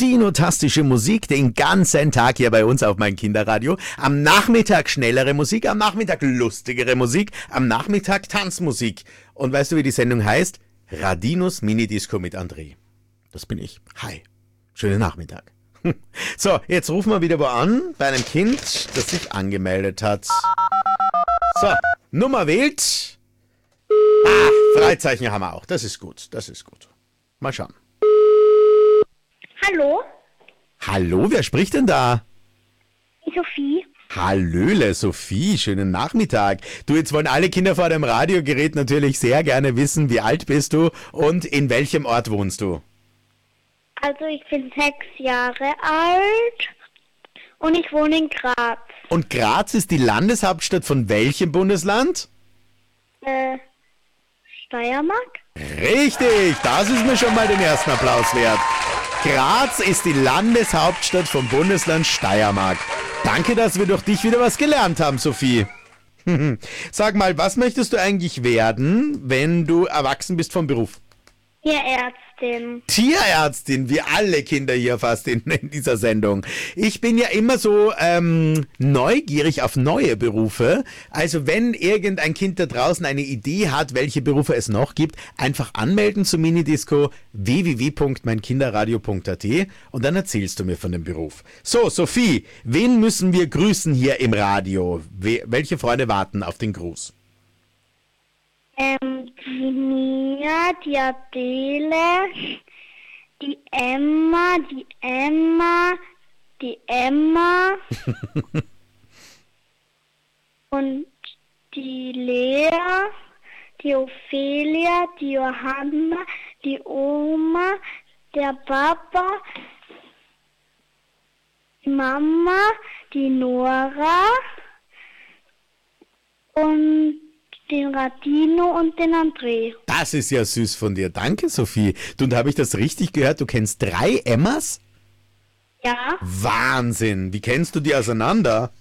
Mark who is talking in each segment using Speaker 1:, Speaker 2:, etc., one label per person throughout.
Speaker 1: Latino-tastische Musik den ganzen Tag hier bei uns auf mein Kinderradio. Am Nachmittag schnellere Musik, am Nachmittag lustigere Musik, am Nachmittag Tanzmusik. Und weißt du, wie die Sendung heißt? Radinos Minidisco mit André. Das bin ich. Hi. Schönen Nachmittag. So, jetzt rufen wir wieder wo an, bei einem Kind, das sich angemeldet hat. So, Nummer wählt. Freizeichen haben wir auch. Das ist gut, das ist gut. Mal schauen.
Speaker 2: Hallo?
Speaker 1: Hallo, wer spricht denn da?
Speaker 2: Sophie.
Speaker 1: Hallöle, Sophie, schönen Nachmittag. Du, jetzt wollen alle Kinder vor dem Radiogerät natürlich sehr gerne wissen, wie alt bist du und in welchem Ort wohnst du?
Speaker 2: Also ich bin 6 Jahre alt und ich wohne in Graz.
Speaker 1: Und Graz ist die Landeshauptstadt von welchem Bundesland?
Speaker 2: Steiermark?
Speaker 1: Richtig, das ist mir schon mal den ersten Applaus wert. Graz ist die Landeshauptstadt vom Bundesland Steiermark. Danke, dass wir durch dich wieder was gelernt haben, Sophie. Sag mal, was möchtest du eigentlich werden, wenn du erwachsen bist vom Beruf?
Speaker 2: Tierärztin.
Speaker 1: Tierärztin, wie alle Kinder hier fast in dieser Sendung. Ich bin ja immer so neugierig auf neue Berufe. Also wenn irgendein Kind da draußen eine Idee hat, welche Berufe es noch gibt, einfach anmelden zum Minidisco www.meinkinderradio.at und dann erzählst du mir von dem Beruf. So, Sophie, wen müssen wir grüßen hier im Radio? Welche Freunde warten auf den Gruß?
Speaker 2: Die Mia, die Adele, die Emma, und die Lea, die Ophelia, die Johanna, die Oma, der Papa, die Mama, die Nora und den Radino und den André.
Speaker 1: Das ist ja süß von dir. Danke, Sophie. Du, und habe ich das richtig gehört? Du kennst 3 Emmas?
Speaker 2: Ja.
Speaker 1: Wahnsinn. Wie kennst du die auseinander?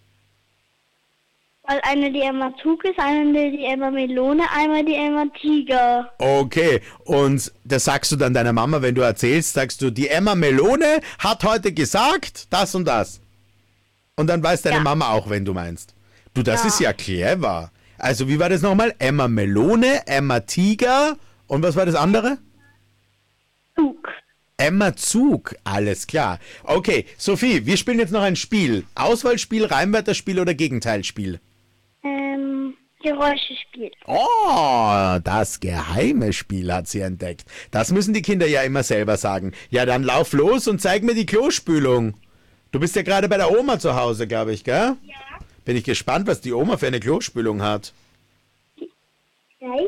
Speaker 2: Weil eine die Emma Zug ist, eine die Emma Melone, einmal die Emma Tiger.
Speaker 1: Okay. Und das sagst du dann deiner Mama, wenn du erzählst, sagst du, die Emma Melone hat heute gesagt, das und das. Und dann weiß deine Mama auch, wenn du meinst. Du, das ist ja clever. Also, wie war das nochmal? Emma Melone, Emma Tiger und was war das andere?
Speaker 2: Zug.
Speaker 1: Emma Zug, alles klar. Okay, Sophie, wir spielen jetzt noch ein Spiel. Auswahlspiel, Reimwörterspiel oder Gegenteilspiel?
Speaker 2: Geräuschespiel.
Speaker 1: Oh, das geheime Spiel hat sie entdeckt. Das müssen die Kinder ja immer selber sagen. Ja, dann lauf los und zeig mir die Klospülung. Du bist ja gerade bei der Oma zu Hause, glaube ich, gell?
Speaker 2: Ja.
Speaker 1: Bin ich gespannt, was die Oma für eine Klospülung hat.
Speaker 2: Gleich.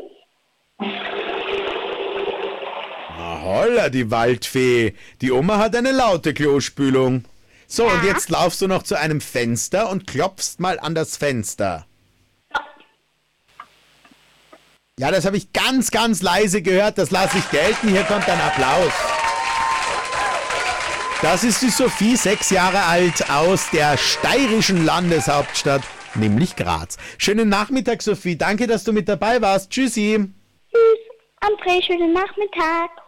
Speaker 1: Na holla, die Waldfee. Die Oma hat eine laute Klospülung. So, und jetzt laufst du noch zu einem Fenster und klopfst mal an das Fenster. Ja, das habe ich ganz, ganz leise gehört. Das lasse ich gelten. Hier kommt ein Applaus. Das ist die Sophie, 6 Jahre alt, aus der steirischen Landeshauptstadt, nämlich Graz. Schönen Nachmittag, Sophie. Danke, dass du mit dabei warst. Tschüssi.
Speaker 2: Tschüss. André, schönen Nachmittag.